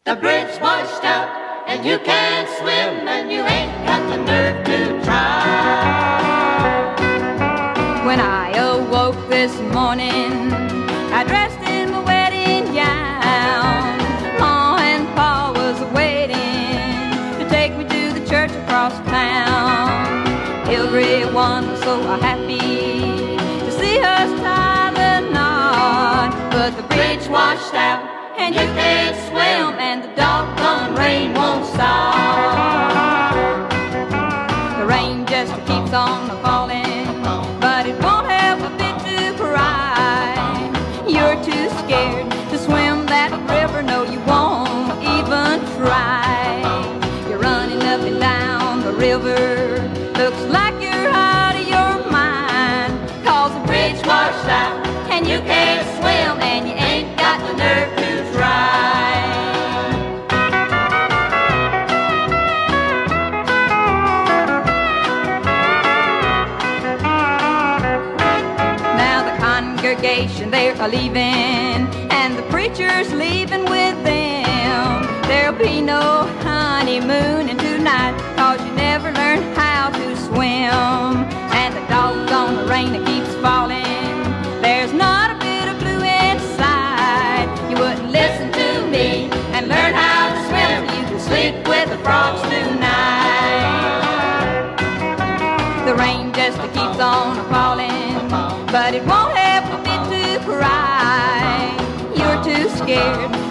The bridge washed out and you can't swim and you ain't got the nerve to try. When I awoke this morning, I dressed in my wedding gown. Ma and Pa was waiting to take me to the church across town. Everyone was so happy to see us tie the knot, but the bridge washed out and you can't swim and the doggone rain won't stop. The rain just keeps on falling, but it won't help a bit to cry. You're too scared to swim that river, no you won't even try. You're running up and down the river, looks like you're out of your mind, 'cause the bridge washed out and you can't swim and you ain't got the nerve to try. Now the congregation, they're leaving and the preacher's leaving with them. There'll be no honeymooning tonight, 'cause you never learned how to swim. And the doggone rain that keeps falling, there's not a bit of blue inside. You wouldn't listen to me and learn how to swim, so you can sleep with the frogs tonight. The rain just keeps on falling, but it won't help a bit to cry. You're too scared